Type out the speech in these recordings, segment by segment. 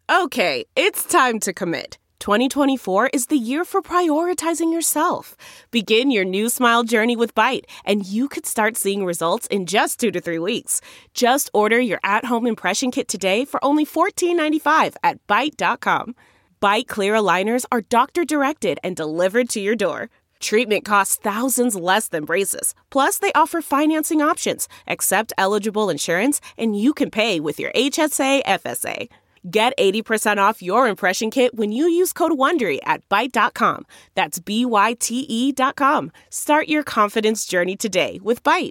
Okay, it's time to commit. 2024 is the year for prioritizing yourself. Begin your new smile journey with Byte, and you could start seeing results in just 2 to 3 weeks. Just order your at-home impression kit today for only $14.95 at Byte.com. Byte Clear aligners are doctor-directed and delivered to your door. Treatment costs thousands less than braces. Plus, they offer financing options, accept eligible insurance, and you can pay with your HSA, FSA. Get 80% off your impression kit when you use code WONDERY at Byte.com. That's BYTE.com. Start your confidence journey today with Byte.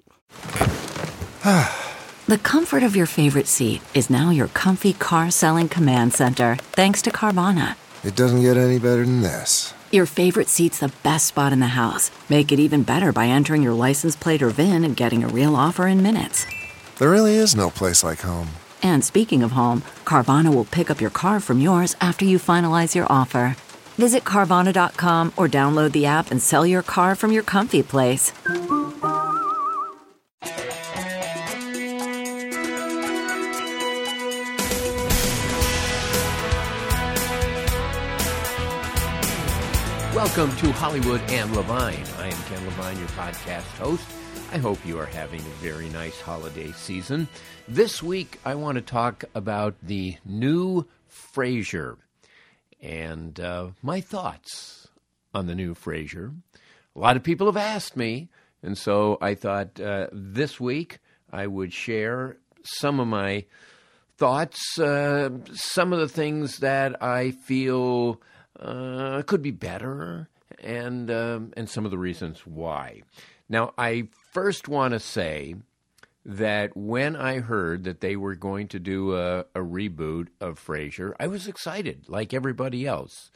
The comfort of your favorite seat is now your comfy car selling command center, thanks to Carvana. It doesn't get any better than this. Your favorite seat's the best spot in the house. Make it even better by entering your license plate or VIN and getting a real offer in minutes. There really is no place like home. And speaking of home, Carvana will pick up your car from yours after you finalize your offer. Visit Carvana.com or download the app and sell your car from your comfy place. Welcome to Hollywood and Levine. I am Ken Levine, your podcast host. I hope you are having a very nice holiday season. This week, I want to talk about the new Frasier and my thoughts on the new Frasier. A lot of people have asked me, and so I thought this week I would share some of my thoughts, some of the things that I feel could be better, and some of the reasons why. Now, I first want to say that when I heard that they were going to do a reboot of Frasier, I was excited, like everybody else.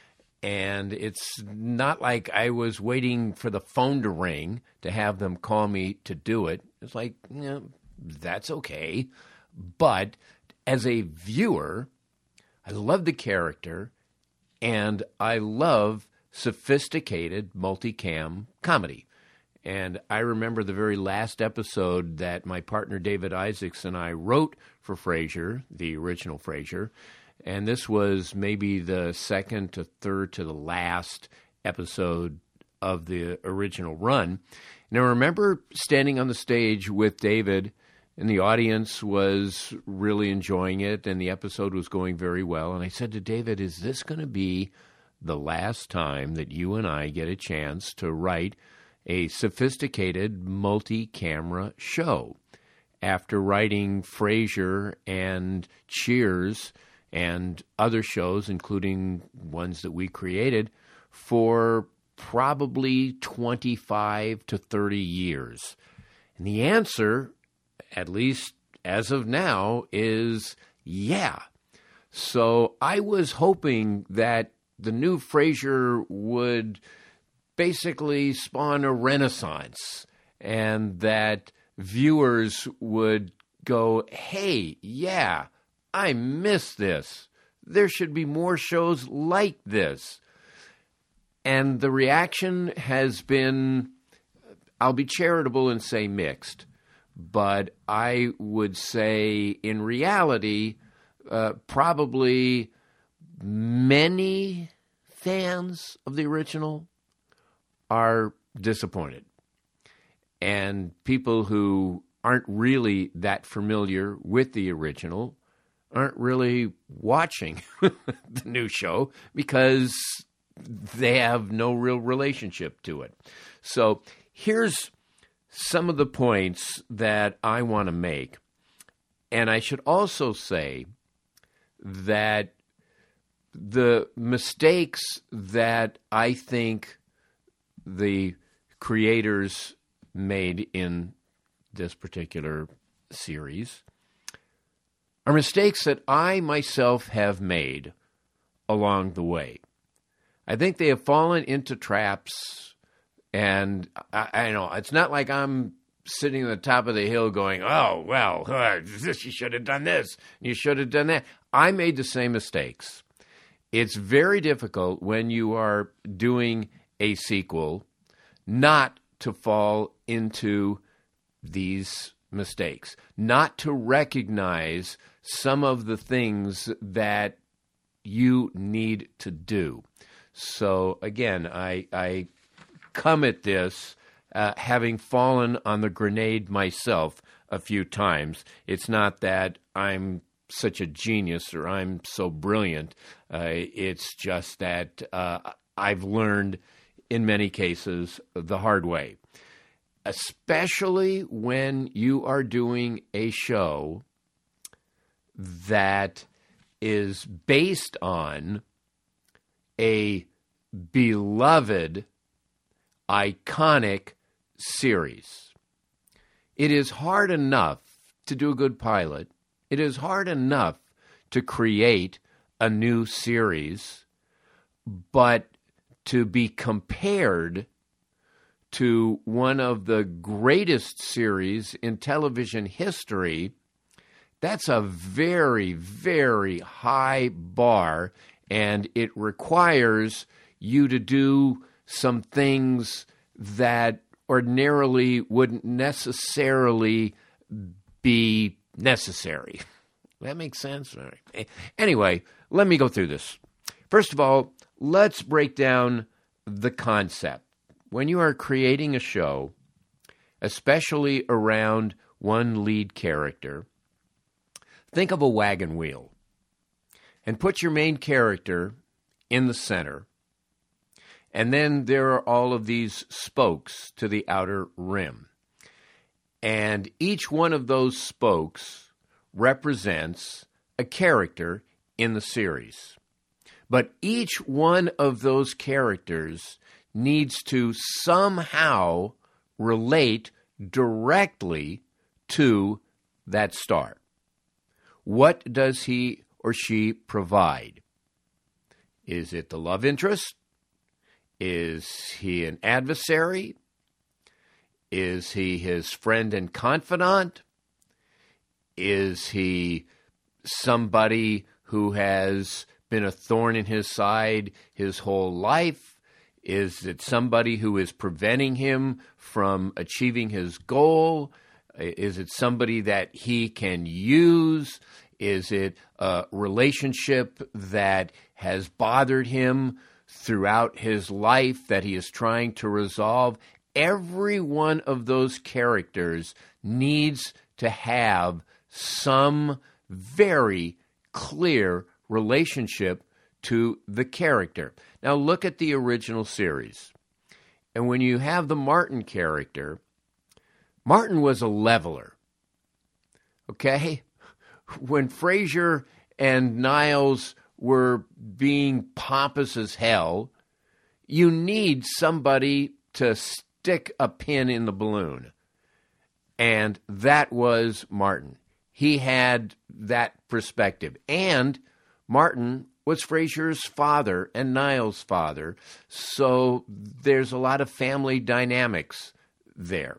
And it's not like I was waiting for the phone to ring to have them call me to do it. It's like, that's okay. But as a viewer, I love the character, and I love sophisticated multicam comedy. And I remember the very last episode that my partner David Isaacs and I wrote for Frasier, the original Frasier, and this was maybe the second to third to the last episode of the original run. And I remember standing on the stage with David, and the audience was really enjoying it, and the episode was going very well. And I said to David, is this going to be the last time that you and I get a chance to write a sophisticated multi-camera show? After writing Frasier and Cheers and other shows, including ones that we created, for probably 25 to 30 years. And the answer, at least as of now, is yeah. So I was hoping that the new Frasier would basically spawn a renaissance, and that viewers would go, hey, yeah, I miss this. There should be more shows like this. And the reaction has been, I'll be charitable and say mixed, but I would say in reality, probably many fans of the original are disappointed. And people who aren't really that familiar with the original aren't really watching the new show because they have no real relationship to it. So here's some of the points that I want to make. And I should also say that the mistakes that I think the creators made in this particular series are mistakes that I myself have made along the way. I think they have fallen into traps, and I know it's not like I'm sitting at the top of the hill going, oh, well, you should have done this, you should have done that. I made the same mistakes. It's very difficult when you are doing a sequel not to fall into these mistakes, not to recognize some of the things that you need to do. So again, I come at this having fallen on the grenade myself a few times. It's not that I'm such a genius or I'm so brilliant. It's just that I've learned in many cases the hard way, especially when you are doing a show that is based on a beloved, iconic series. It is hard enough to do a good pilot. It is hard enough to create a new series, but to be compared to one of the greatest series in television history, that's a very, very high bar, and it requires you to do some things that ordinarily wouldn't necessarily be necessary. That makes sense? All right. Anyway, let me go through this. First of all, let's break down the concept. When you are creating a show, especially around one lead character, think of a wagon wheel and put your main character in the center. And then there are all of these spokes to the outer rim. And each one of those spokes represents a character in the series. But each one of those characters needs to somehow relate directly to that star. What does he or she provide? Is it the love interest? Is he an adversary? Is he his friend and confidant? Is he somebody who has been a thorn in his side his whole life? Is it somebody who is preventing him from achieving his goal? Is it somebody that he can use? Is it a relationship that has bothered him throughout his life that he is trying to resolve? Every one of those characters needs to have some very clear relationship to the character. Now look at the original series. And when you have the Martin character, Martin was a leveler. Okay? When Frasier and Niles were being pompous as hell, you need somebody to stick a pin in the balloon. And that was Martin. He had that perspective. And Martin was Frasier's father and Niles' father, so there's a lot of family dynamics there.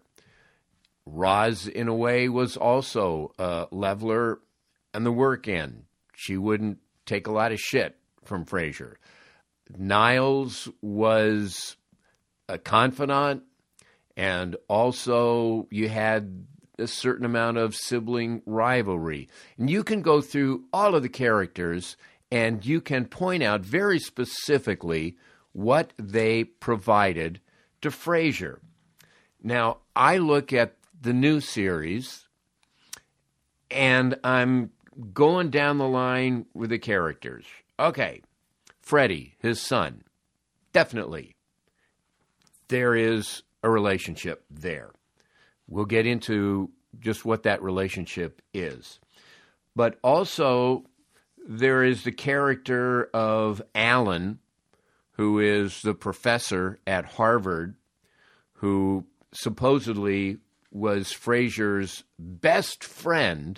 Roz, in a way, was also a leveler on the work end. She wouldn't take a lot of shit from Frasier. Niles was a confidant, and also you had a certain amount of sibling rivalry. And you can go through all of the characters and you can point out very specifically what they provided to Frasier. Now, I look at the new series, and I'm going down the line with the characters. Okay, Freddie, his son, definitely. There is a relationship there. We'll get into just what that relationship is. But also, there is the character of Alan, who is the professor at Harvard, who supposedly was Frasier's best friend,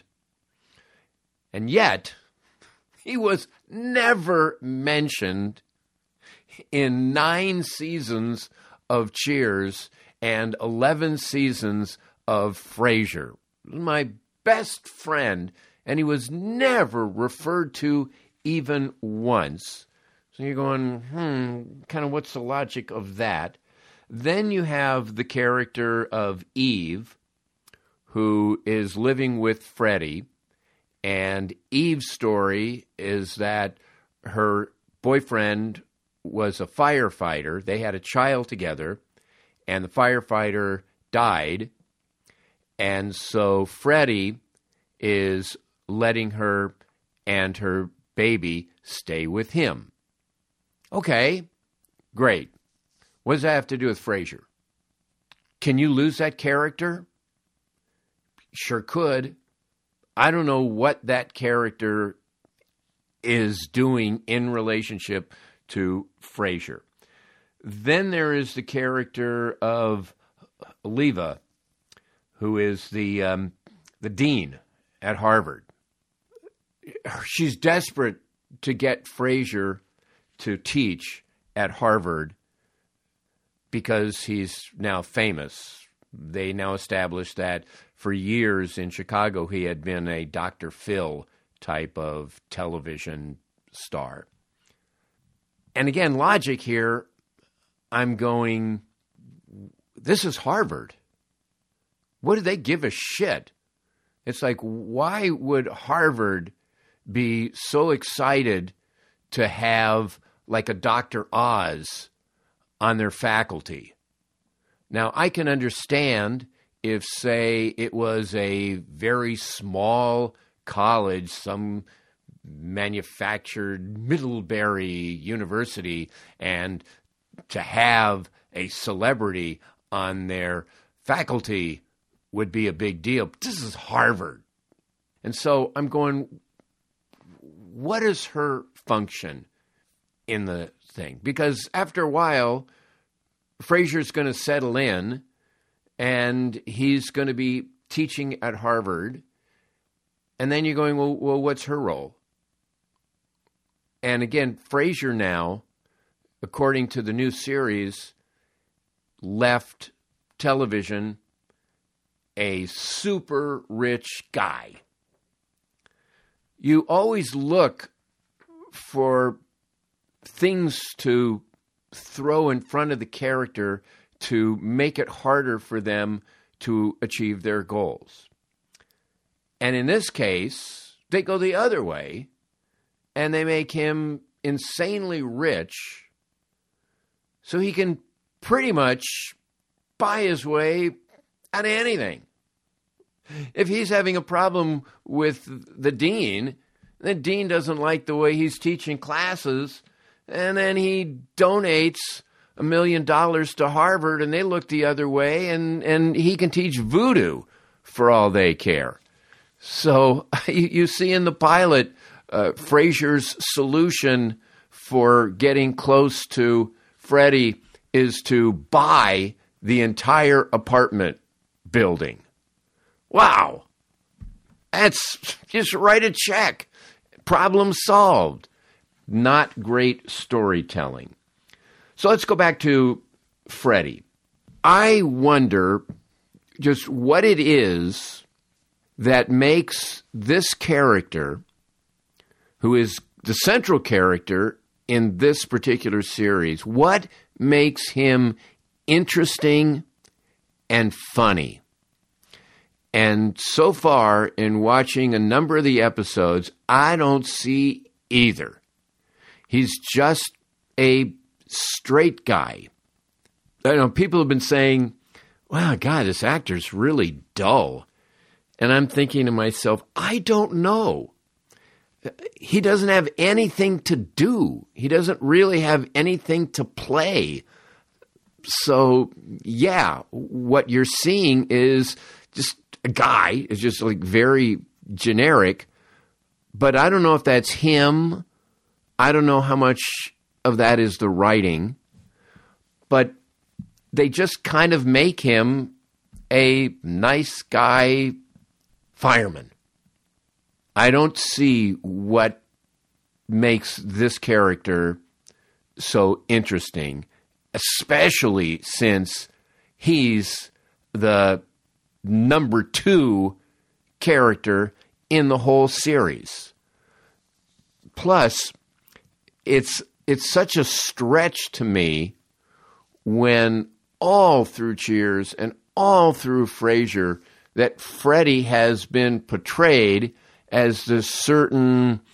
and yet he was never mentioned in 9 seasons of Cheers and 11 seasons of Frasier. My best friend, and he was never referred to even once. So you're going, kind of what's the logic of that? Then you have the character of Eve, who is living with Freddie, and Eve's story is that her boyfriend was a firefighter. They had a child together, and the firefighter died. And so Freddie is letting her and her baby stay with him. Okay, great. What does that have to do with Frasier? Can you lose that character? Sure could. I don't know what that character is doing in relationship to Frasier. Then there is the character of Leva, who is the dean at Harvard. She's desperate to get Frasier to teach at Harvard because he's now famous. They now established that for years in Chicago he had been a Dr. Phil type of television star. And again, logic here, I'm going, this is Harvard. What do they give a shit? It's like, why would Harvard be so excited to have like a Dr. Oz on their faculty? Now, I can understand if, say, it was a very small college, some manufactured Middlebury University, and to have a celebrity on their faculty would be a big deal. But this is Harvard. And so I'm going, what is her function in the thing? Because after a while, Frasier's going to settle in, and he's going to be teaching at Harvard. And then you're going, well, what's her role? And again, Frasier now, according to the new series, left television a super rich guy. You always look for things to throw in front of the character to make it harder for them to achieve their goals. And in this case, they go the other way, and they make him insanely rich so he can pretty much buy his way out of anything. If he's having a problem with the dean doesn't like the way he's teaching classes, and then he donates $1 million to Harvard, and they look the other way, and he can teach voodoo for all they care. So you see in the pilot, Frasier's solution for getting close to Freddie is to buy the entire apartment building. Wow. That's just write a check. Problem solved. Not great storytelling. So let's go back to Freddie. I wonder just what it is that makes this character, who is the central character in this particular series, what makes him interesting and funny? And so far, in watching a number of the episodes, I don't see either. He's just a straight guy. I know people have been saying, wow, God, this actor's really dull. And I'm thinking to myself, I don't know. He doesn't have anything to do. He doesn't really have anything to play. So, yeah, what you're seeing is just a guy. It's just like very generic. But I don't know if that's him. I don't know how much of that is the writing. But they just kind of make him a nice guy fireman. I don't see what makes this character so interesting, especially since he's the number 2 character in the whole series. Plus, it's such a stretch to me when all through Cheers and all through Frasier that Freddie has been portrayed as this certain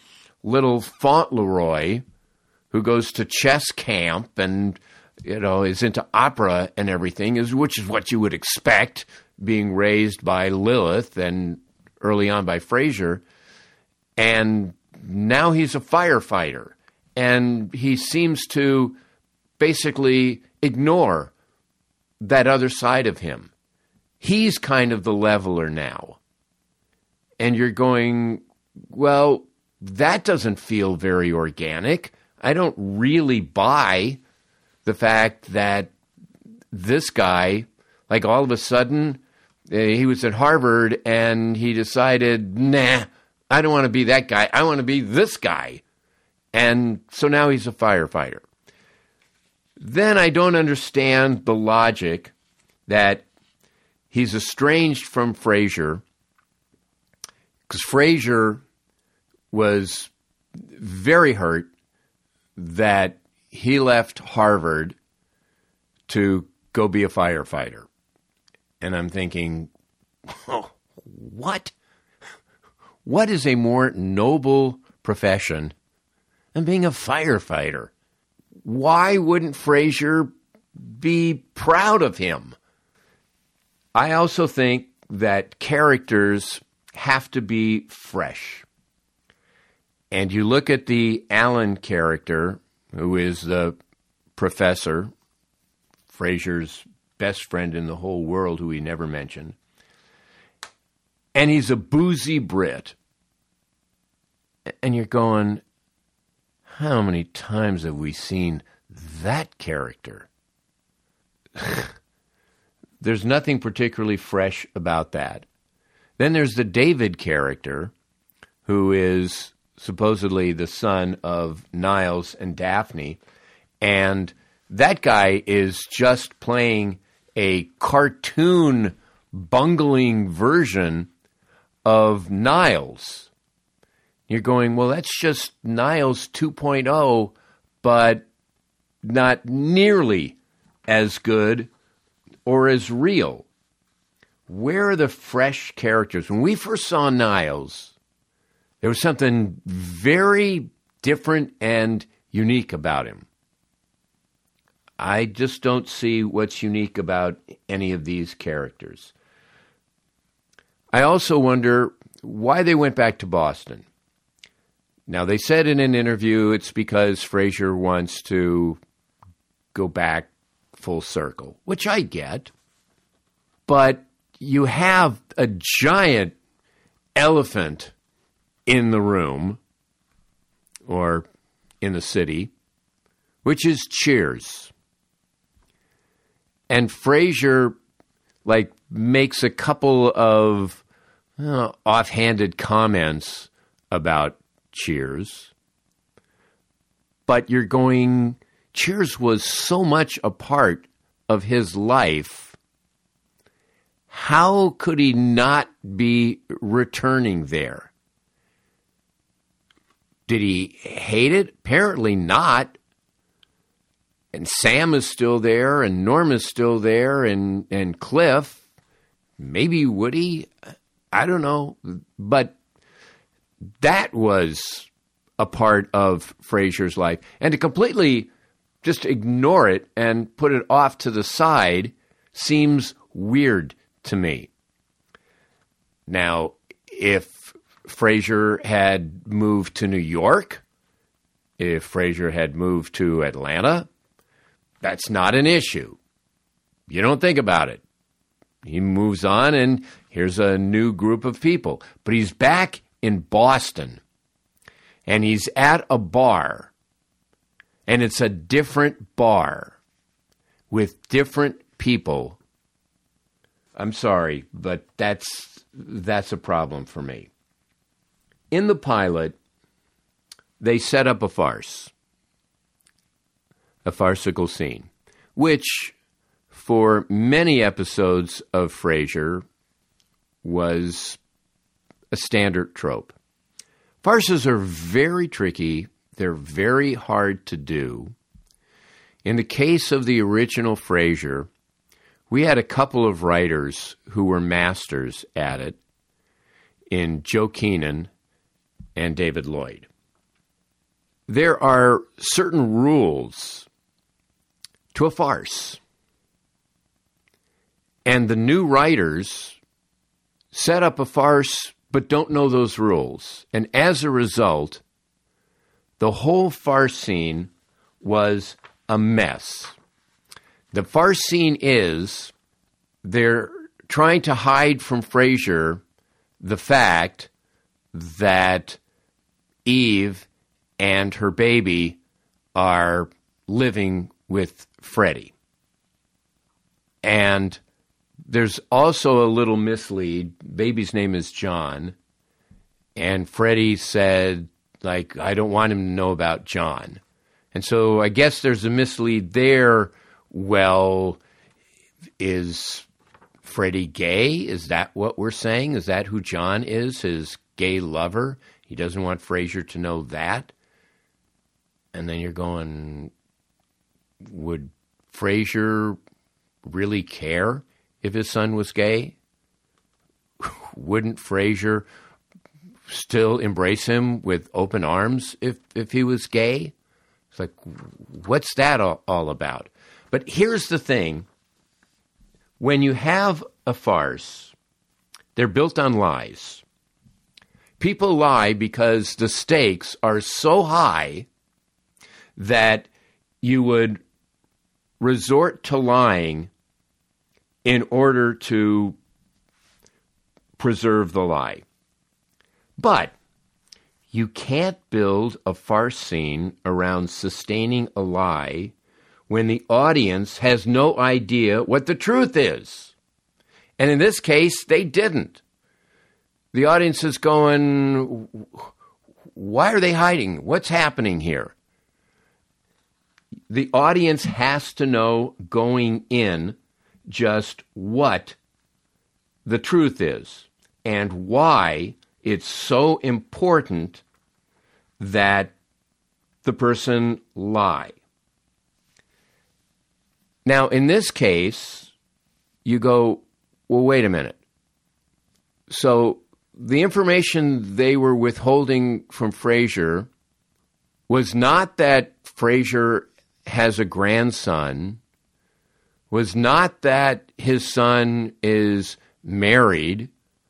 little Fauntleroy who goes to chess camp and, is into opera and everything, which is what you would expect, being raised by Lilith and early on by Frasier. And now he's a firefighter. And he seems to basically ignore that other side of him. He's kind of the leveler now. And you're going, well, that doesn't feel very organic. I don't really buy the fact that this guy, like all of a sudden, he was at Harvard and he decided, nah, I don't want to be that guy. I want to be this guy. And so now he's a firefighter. Then I don't understand the logic that he's estranged from Frasier, because Frasier was very hurt that he left Harvard to go be a firefighter. And I'm thinking, oh, what? What is a more noble profession than being a firefighter? Why wouldn't Frasier be proud of him? I also think that characters have to be fresh. And you look at the Alan character, who is the professor, Frasier's best friend in the whole world, who he never mentioned, and he's a boozy Brit. And you're going, how many times have we seen that character? There's nothing particularly fresh about that. Then there's the David character, who is supposedly the son of Niles and Daphne, and that guy is just playing a cartoon bungling version of Niles. You're going, well, that's just Niles 2.0, but not nearly as good or as real. Where are the fresh characters? When we first saw Niles, there was something very different and unique about him. I just don't see what's unique about any of these characters. I also wonder why they went back to Boston. Now, they said in an interview it's because Frasier wants to go back full circle, which I get. But you have a giant elephant in the room, or in the city, which is Cheers. And Frasier, makes a couple of offhanded comments about Cheers. But you're going, Cheers was so much a part of his life. How could he not be returning there? Did he hate it? Apparently not. And Sam is still there, and Norma's still there, and Cliff. Maybe Woody. I don't know. But that was a part of Frasier's life. And to completely just ignore it and put it off to the side seems weird to me. Now, if Frasier had moved to New York, if Frasier had moved to Atlanta, that's not an issue. You don't think about it. He moves on, and here's a new group of people. But he's back in Boston, and he's at a bar, and it's a different bar with different people. I'm sorry, but that's a problem for me. In the pilot, they set up a farce, a farcical scene, which for many episodes of Frasier was a standard trope. Farces are very tricky. They're very hard to do. In the case of the original Frasier, we had a couple of writers who were masters at it in Joe Keenan and David Lloyd. there are certain rules to a farce. And the new writers set up a farce but don't know those rules. And as a result, the whole farce scene was a mess. The farce scene is they're trying to hide from Frasier the fact that Eve and her baby are living with Freddie. And there's also a little mislead. Baby's name is John. And Freddie said, like, I don't want him to know about John. And so I guess there's a mislead there. Well, is Freddie gay? Is that what we're saying? Is that who John is, his gay lover? He doesn't want Frasier to know that. And then you're going, would Frasier really care if his son was gay? Wouldn't Frasier still embrace him with open arms if he was gay? It's like, what's that all about? But here's the thing. When you have a farce, they're built on lies. People lie because the stakes are so high that you would resort to lying in order to preserve the lie. But you can't build a farce scene around sustaining a lie when the audience has no idea what the truth is. And in this case, they didn't. The audience is going, why are they hiding? What's happening here? The audience has to know going in just what the truth is and why it's so important that the person lie. Now, in this case, you go, well, wait a minute. So the information they were withholding from Frasier was not that Frasier has a grandson, was not that his son is married.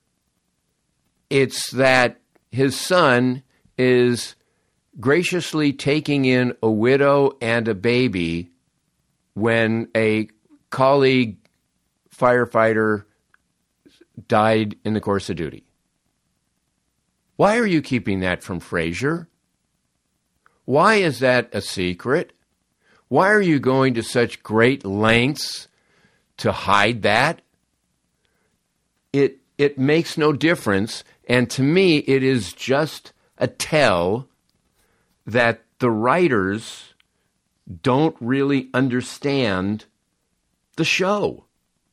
It's that his son is graciously taking in a widow and a baby when a colleague firefighter died in the course of duty. Why are you keeping that from Frasier? Why is that a secret? Why are you going to such great lengths to hide that? It makes no difference, and to me it is just a tell that the writers don't really understand the show.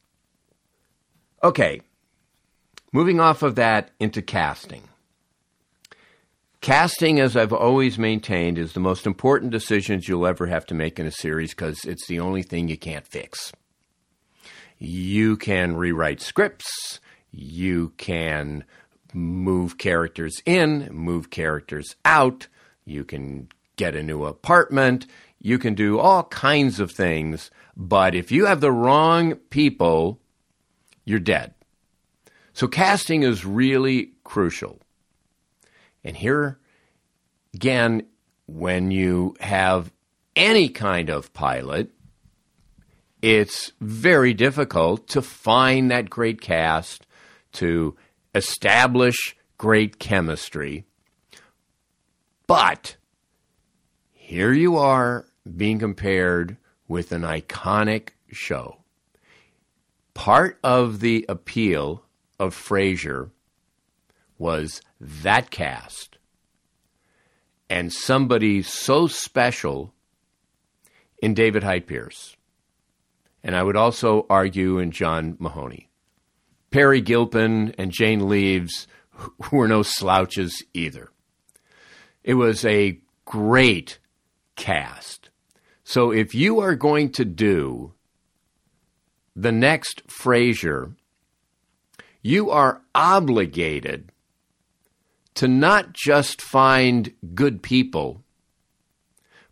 Okay, moving off of that into casting. Casting, as I've always maintained, is the most important decisions you'll ever have to make in a series because it's the only thing you can't fix. You can rewrite scripts. You can move characters in, move characters out. You can get a new apartment. You can do all kinds of things. But if you have the wrong people, you're dead. So casting is really crucial. And here, again, when you have any kind of pilot, it's very difficult to find that great cast, to establish great chemistry. But here you are being compared with an iconic show. Part of the appeal of Frasier was that cast and somebody so special in David Hyde Pierce. And I would also argue in John Mahoney. Perry Gilpin and Jane Leeves were no slouches either. It was a great cast. So if you are going to do the next Frasier, you are obligated to not just find good people,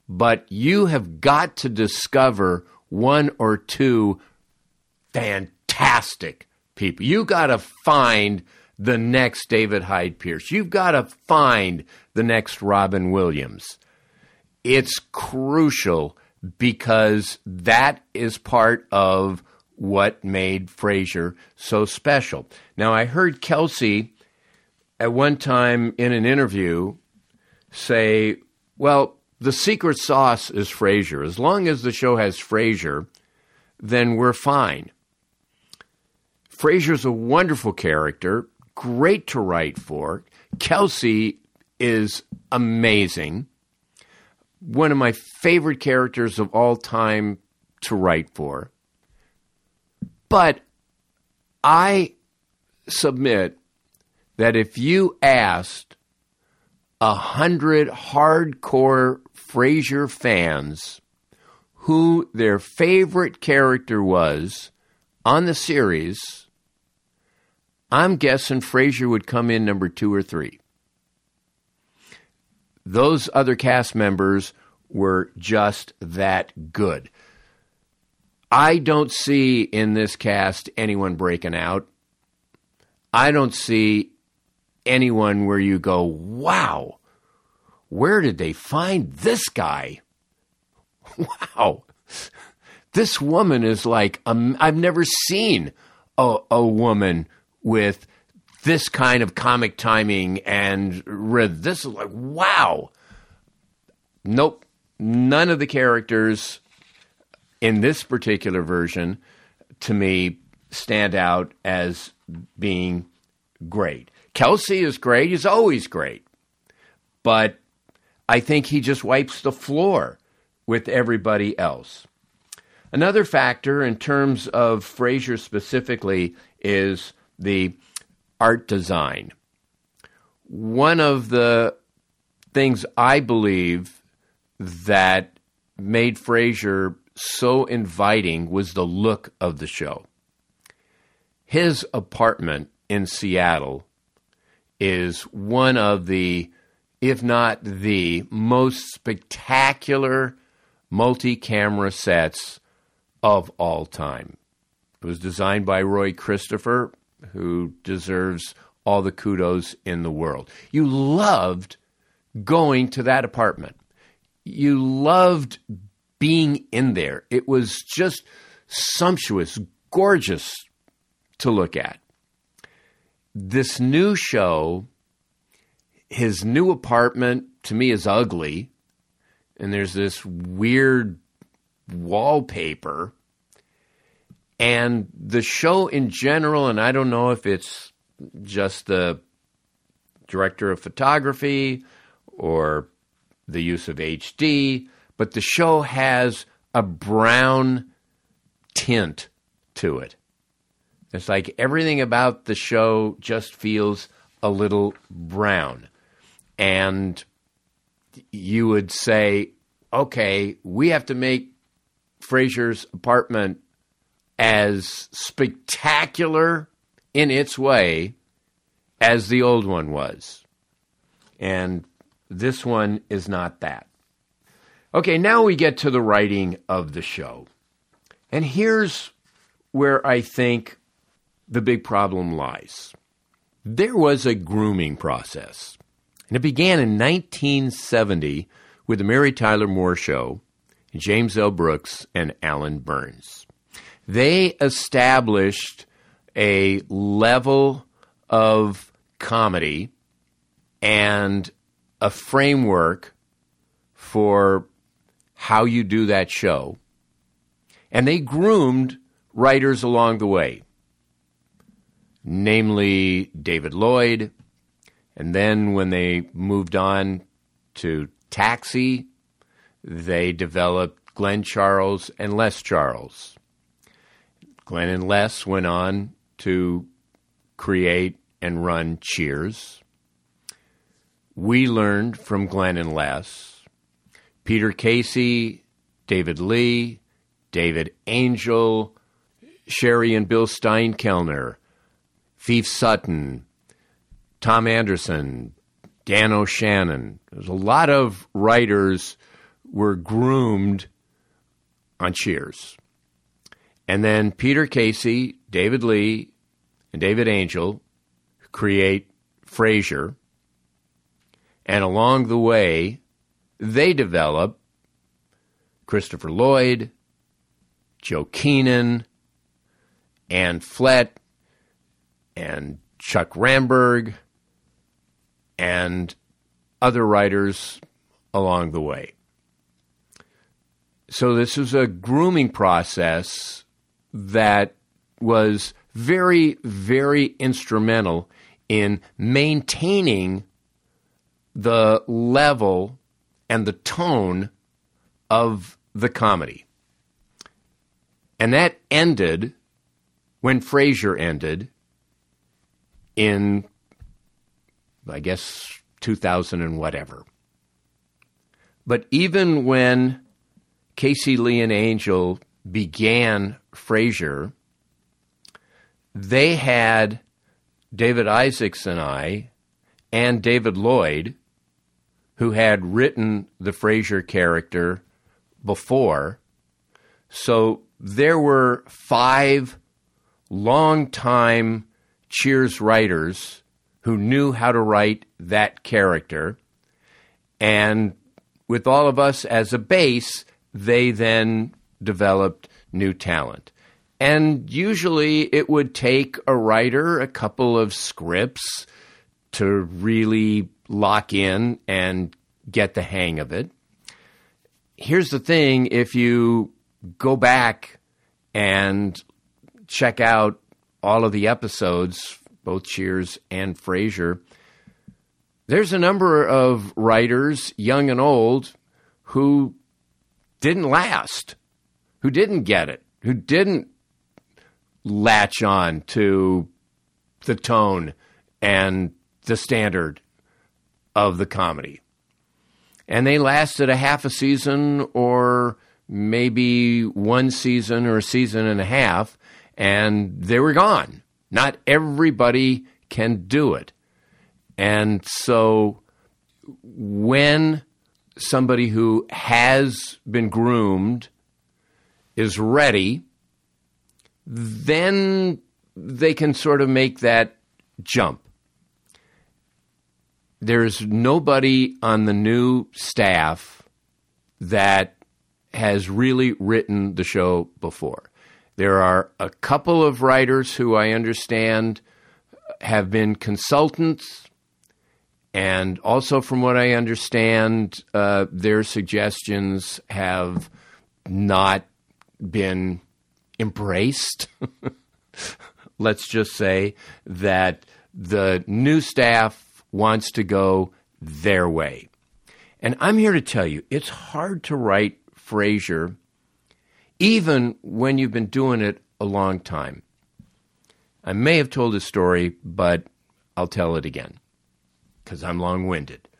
but you have got to discover one or two fantastic people. You got to find the next David Hyde Pierce. You've got to find the next Robin Williams. It's crucial because that is part of what made Frasier so special. Now, I heard Kelsey at one time in an interview say, well, the secret sauce is Frasier. As long as the show has Frasier, then we're fine. Frasier's a wonderful character, great to write for. Kelsey is amazing. One of my favorite characters of all time to write for. But I submit that if you asked 100 hardcore Frasier fans who their favorite character was on the series, I'm guessing Frasier would come in number 2 or 3. Those other cast members were just that good. I don't see in this cast anyone breaking out. I don't see anyone where you go, wow, where did they find this guy? Wow. This woman is like, I've never seen a woman with this kind of comic timing and this is like, wow. Nope. None of the characters in this particular version, to me, stand out as being great. Kelsey is great. He's always great. But I think he just wipes the floor with everybody else. Another factor in terms of Frasier specifically is the art design. One of the things I believe that made Frasier so inviting was the look of the show. His apartment in Seattle is one of the, if not the, most spectacular multi-camera sets of all time. It was designed by Roy Christopher, who deserves all the kudos in the world. You loved going to that apartment. You loved being in there. It was just sumptuous, gorgeous to look at. This new show, his new apartment, to me, is ugly. And there's this weird wallpaper. And the show in general, and I don't know if it's just the director of photography or the use of HD, but the show has a brown tint to it. It's like everything about the show just feels a little brown. And you would say, okay, we have to make Frasier's apartment as spectacular in its way as the old one was. And this one is not that. Okay, now we get to the writing of the show. And here's where I think the big problem lies. There was a grooming process. And it began in 1970 with the Mary Tyler Moore Show, James L. Brooks, and Alan Burns. They established a level of comedy and a framework for how you do that show. And they groomed writers along the way, namely David Lloyd. And then when they moved on to Taxi, they developed Glenn Charles and Les Charles. Glenn and Les went on to create and run Cheers. We learned from Glenn and Les. Peter Casey, David Lee, David Angel, Sherry and Bill Steinkellner, Fief Sutton, Tom Anderson, Dan O'Shannon. There's a lot of writers were groomed on Cheers. And then Peter Casey, David Lee, and David Angel create Frasier. And along the way, they develop Christopher Lloyd, Joe Keenan, Ann Flett, and Chuck Ramberg, and other writers along the way. So this was a grooming process that was very, very instrumental in maintaining the level and the tone of the comedy. And that ended when Frasier ended in, I guess, 2000 and whatever. But even when Casey, Lee, and Angel began Frasier, they had David Isaacs and I and David Lloyd, who had written the Frasier character before. So there were 5 longtime Cheers writers who knew how to write that character. And with all of us as a base, they then developed new talent. And usually it would take a writer a couple of scripts to really lock in and get the hang of it. Here's the thing, if you go back and check out all of the episodes, both Cheers and Frasier, there's a number of writers, young and old, who didn't last, who didn't get it, who didn't latch on to the tone and the standard of the comedy. And they lasted a half a season or maybe 1 season or a season and a half, and they were gone. Not everybody can do it. And so when somebody who has been groomed is ready, then they can sort of make that jump. There's nobody on the new staff that has really written the show before. There are a couple of writers who I understand have been consultants, and also from what I understand, their suggestions have not been embraced. Let's just say that the new staff wants to go their way. And I'm here to tell you, it's hard to write Frasier even when you've been doing it a long time. I may have told this story, but I'll tell it again because I'm long-winded.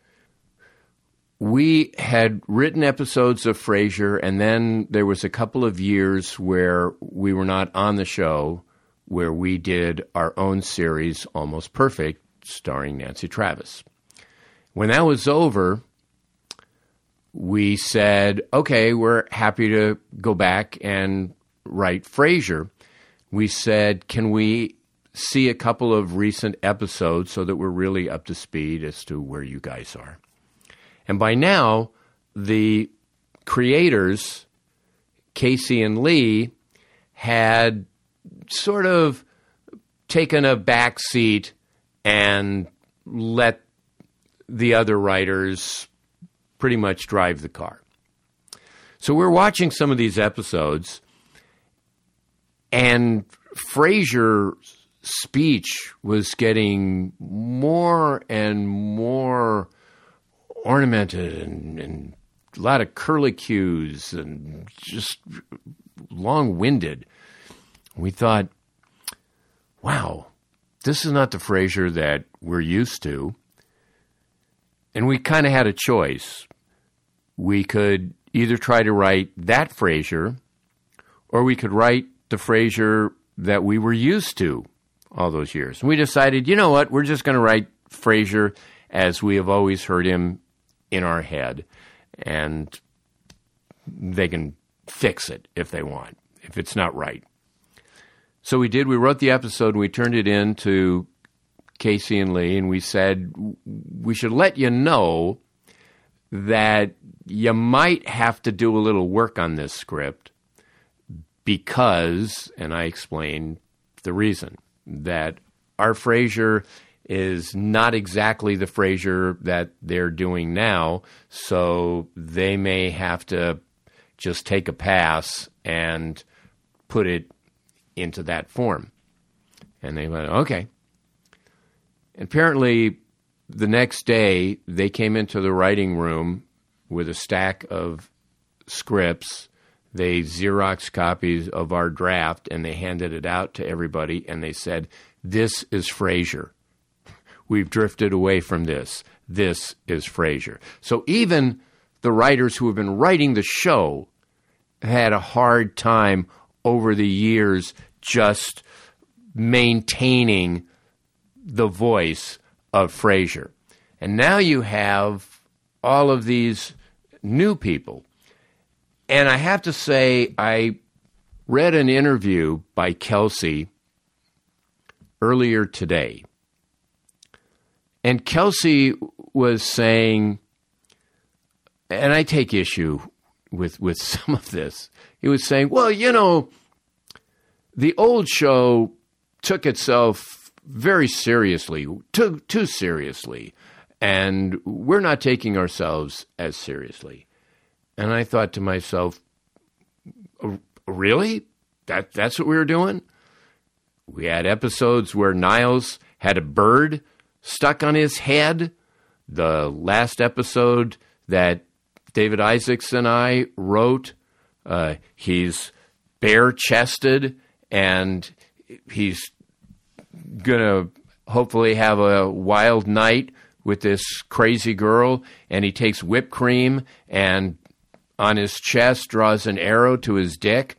We had written episodes of Frasier, and then there was a couple of years where we were not on the show, where we did our own series, Almost Perfect, starring Nancy Travis. When that was over, we said, okay, we're happy to go back and write Frasier. We said, can we see a couple of recent episodes so that we're really up to speed as to where you guys are? And by now, the creators, Casey and Lee, had sort of taken a back seat and let the other writers pretty much drive the car. So we're watching some of these episodes, and Frasier's speech was getting more and more ornamented and a lot of curlicues and just long-winded. We thought, wow, this is not the Frasier that we're used to. And we kind of had a choice. We could either try to write that Frasier, or we could write the Frasier that we were used to all those years. And we decided, you know what, we're just going to write Frasier as we have always heard him in our head. And they can fix it if they want, if it's not right. So we did. We wrote the episode, and we turned it in to Casey and Lee, and we said, we should let you know that you might have to do a little work on this script because, and I explained the reason, that our Frasier is not exactly the Frasier that they're doing now, so they may have to just take a pass and put it into that form. And they went, okay. Apparently, the next day, they came into the writing room with a stack of scripts. They Xeroxed copies of our draft, and they handed it out to everybody, and they said, this is Frasier. We've drifted away from this. This is Frasier. So even the writers who have been writing the show had a hard time over the years just maintaining the voice of Frasier. And now you have all of these new people. And I have to say, I read an interview by Kelsey earlier today. And Kelsey was saying, and I take issue with some of this, he was saying, well, you know, the old show took itself very seriously, too seriously, and we're not taking ourselves as seriously. And I thought to myself, really? That's what we were doing? We had episodes where Niles had a bird stuck on his head. The last episode that David Isaacs and I wrote, he's bare-chested, and he's going to hopefully have a wild night with this crazy girl, and he takes whipped cream and on his chest draws an arrow to his dick.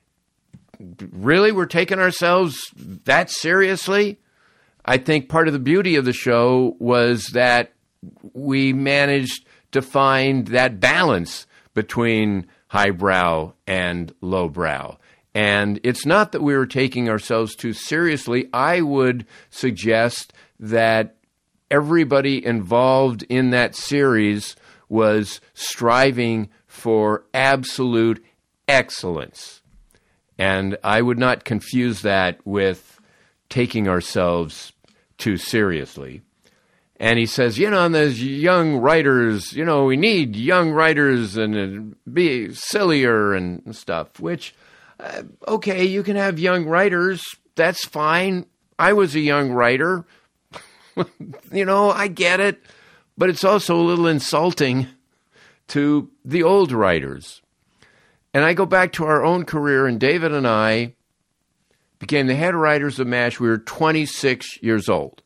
Really? We're taking ourselves that seriously? I think part of the beauty of the show was that we managed to find that balance between highbrow and lowbrow. And it's not that we were taking ourselves too seriously. I would suggest that everybody involved in that series was striving for absolute excellence. And I would not confuse that with taking ourselves too seriously. And he says, you know, and there's young writers, you know, we need young writers and be sillier and stuff, which, okay, you can have young writers. That's fine. I was a young writer. You know, I get it. But it's also a little insulting to the old writers. And I go back to our own career, and David and I became the head writers of MASH. We were 26 years old.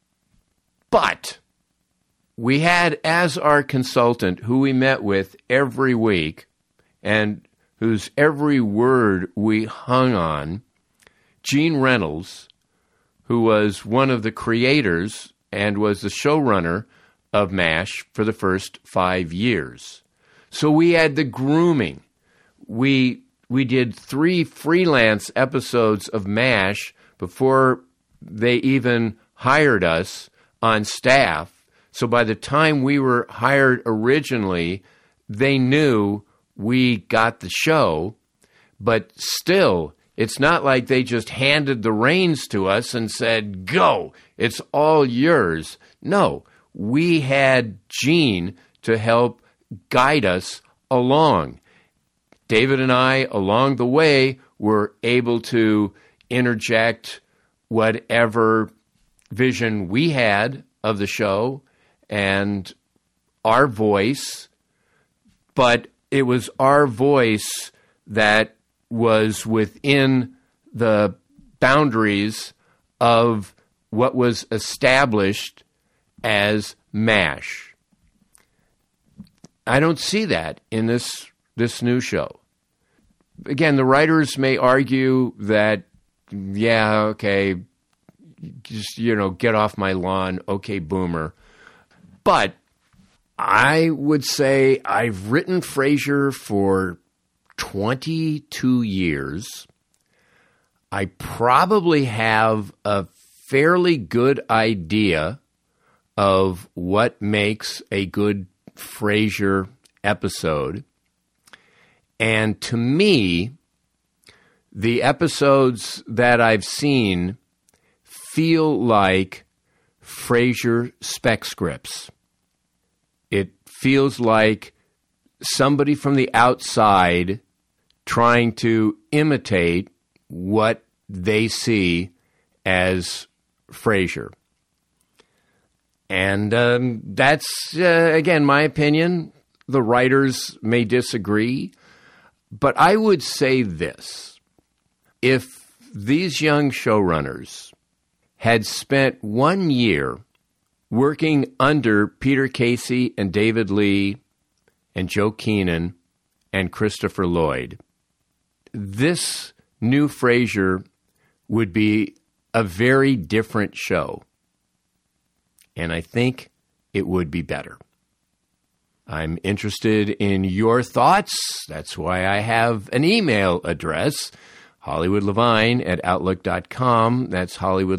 But we had as our consultant, who we met with every week, and whose every word we hung on, Gene Reynolds, who was one of the creators and was the showrunner of MASH for the first 5 years. So we had the grooming. We did 3 freelance episodes of MASH before they even hired us on staff. So by the time we were hired originally, they knew we got the show. But still, it's not like they just handed the reins to us and said, go, it's all yours. No, we had Gene to help guide us along. David and I, along the way, were able to interject whatever vision we had of the show and our voice, but it was our voice that was within the boundaries of what was established as MASH. I don't see that in this new show. Again, the writers may argue that, yeah, okay, just, you know, get off my lawn, okay, boomer. But I would say I've written Frasier for 22 years, I probably have a fairly good idea of what makes a good Frasier episode. And to me, the episodes that I've seen feel like Frasier spec scripts. It feels like somebody from the outside trying to imitate what they see as Frasier. And that's, again, my opinion. The writers may disagree. But I would say this. If these young showrunners had spent 1 year working under Peter Casey and David Lee and Joe Keenan and Christopher Lloyd, this new Frasier would be a very different show. And I think it would be better. I'm interested in your thoughts. That's why I have an email address, HollywoodLevine@Outlook.com. That's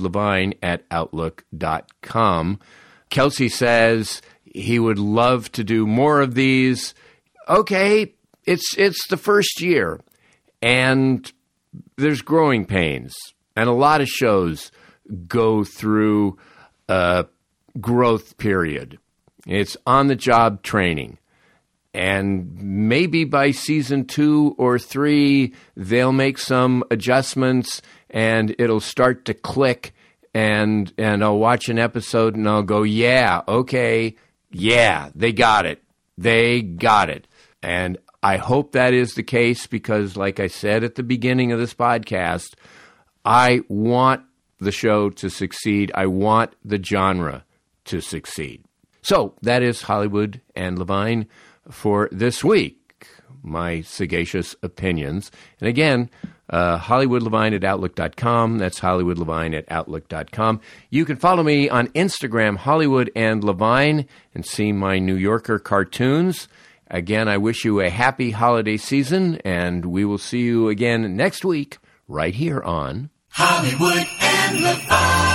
HollywoodLevine@Outlook.com. Kelsey says he would love to do more of these. Okay, it's the first year, and there's growing pains, and a lot of shows go through a growth period. It's on-the-job training. And maybe by season 2 or 3, they'll make some adjustments and it'll start to click. And I'll watch an episode and I'll go, yeah, okay, yeah, they got it. They got it. And I hope that is the case because, like I said at the beginning of this podcast, I want the show to succeed. I want the genre to succeed. So that is Hollywood and Levine for this week, my sagacious opinions. And again, HollywoodLevine@Outlook.com. That's HollywoodLevine@Outlook.com. You can follow me on Instagram, Hollywood and Levine, and see my New Yorker cartoons. Again, I wish you a happy holiday season, and we will see you again next week right here on Hollywood and Levine.